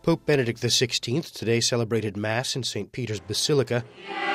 Pope Benedict XVI today celebrated Mass in St. Peter's Basilica.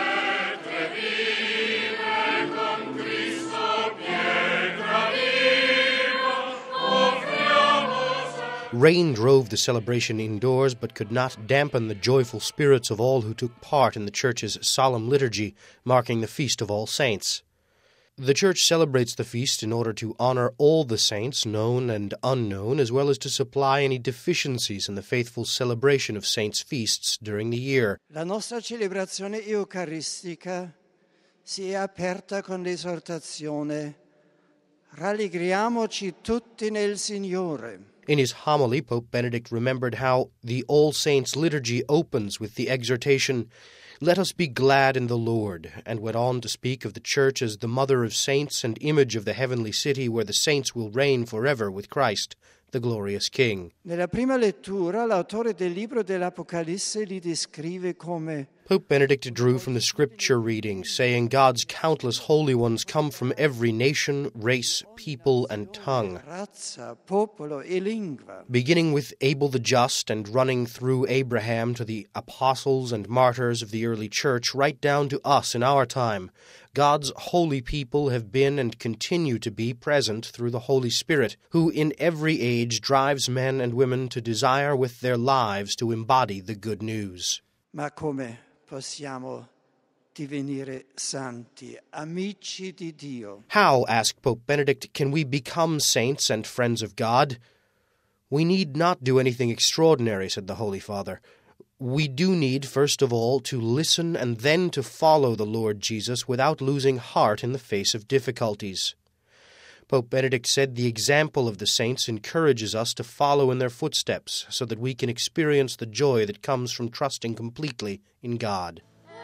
Rain drove the celebration indoors, but could not dampen the joyful spirits of all who took part in the Church's solemn liturgy, marking the Feast of All Saints. The Church celebrates the feast in order to honor all the saints, known and unknown, as well as to supply any deficiencies in the faithful celebration of saints' feasts during the year. La nostra celebrazione eucaristica si è aperta con l'esortazione: rallegriamoci tutti nel Signore. In his homily, Pope Benedict remembered how the All Saints liturgy opens with the exhortation, "Let us be glad in the Lord," and went on to speak of the Church as the mother of saints and image of the heavenly city where the saints will reign forever with Christ, the glorious King. Nella prima lettura, l'autore del libro dell'Apocalisse li descrive come Pope Benedict drew from the scripture reading, saying, God's countless holy ones come from every nation, race, people, and tongue. razza, popolo e lingua. Beginning with Abel the Just and running through Abraham to the apostles and martyrs of the early church, right down to us in our time, God's holy people have been and continue to be present through the Holy Spirit, who in every age drives men and women to desire with their lives to embody the good news. Ma come possiamo divenire santi, amici di Dio? How, asked Pope Benedict, can we become saints and friends of God? We need not do anything extraordinary, said the Holy Father. We do need, first of all, to listen and then to follow the Lord Jesus without losing heart in the face of difficulties. Pope Benedict said the example of the saints encourages us to follow in their footsteps so that we can experience the joy that comes from trusting completely in God.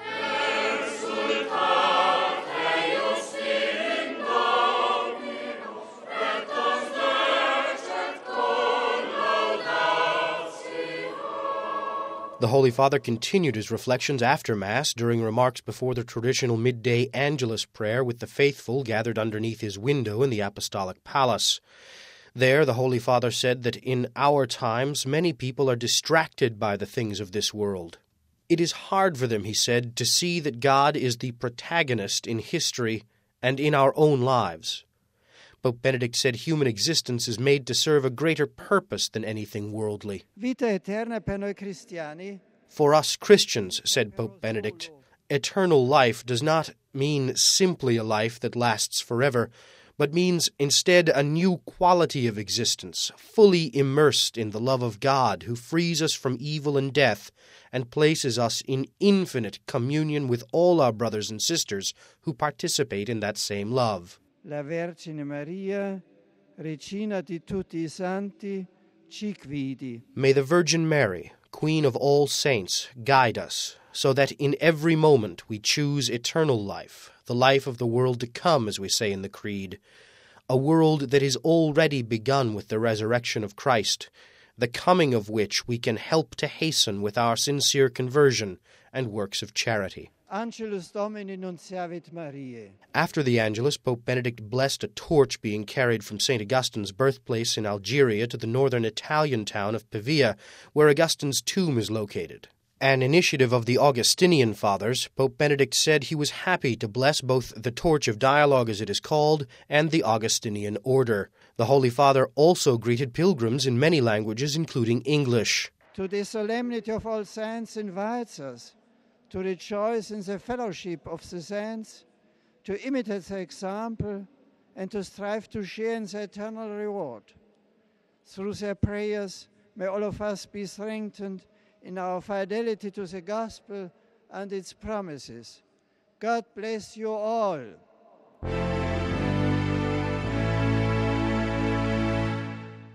The Holy Father continued his reflections after Mass during remarks before the traditional midday Angelus prayer with the faithful gathered underneath his window in the Apostolic Palace. There, the Holy Father said that in our times many people are distracted by the things of this world. It is hard for them, he said, to see that God is the protagonist in history and in our own lives. Pope Benedict said human existence is made to serve a greater purpose than anything worldly. Vita eterna per noi cristiani. For us Christians, said Pope Benedict, eternal life does not mean simply a life that lasts forever, but means instead a new quality of existence, fully immersed in the love of God, who frees us from evil and death and places us in infinite communion with all our brothers and sisters who participate in that same love. La Vergine Maria, Regina di tutti i santi, ci guidi. May the Virgin Mary, Queen of all saints, guide us, so that in every moment we choose eternal life, the life of the world to come, as we say in the Creed, a world that is already begun with the resurrection of Christ, the coming of which we can help to hasten with our sincere conversion and works of charity. Angelus Domini nunciavit Mariae. After the Angelus, Pope Benedict blessed a torch being carried from St. Augustine's birthplace in Algeria to the northern Italian town of Pavia, where Augustine's tomb is located. An initiative of the Augustinian Fathers, Pope Benedict said he was happy to bless both the Torch of Dialogue, as it is called, and the Augustinian Order. The Holy Father also greeted pilgrims in many languages, including English. To the solemnity of all saints invites us to rejoice in the fellowship of the saints, to imitate their example, and to strive to share in their eternal reward. Through their prayers, may all of us be strengthened in our fidelity to the gospel and its promises. God bless you all.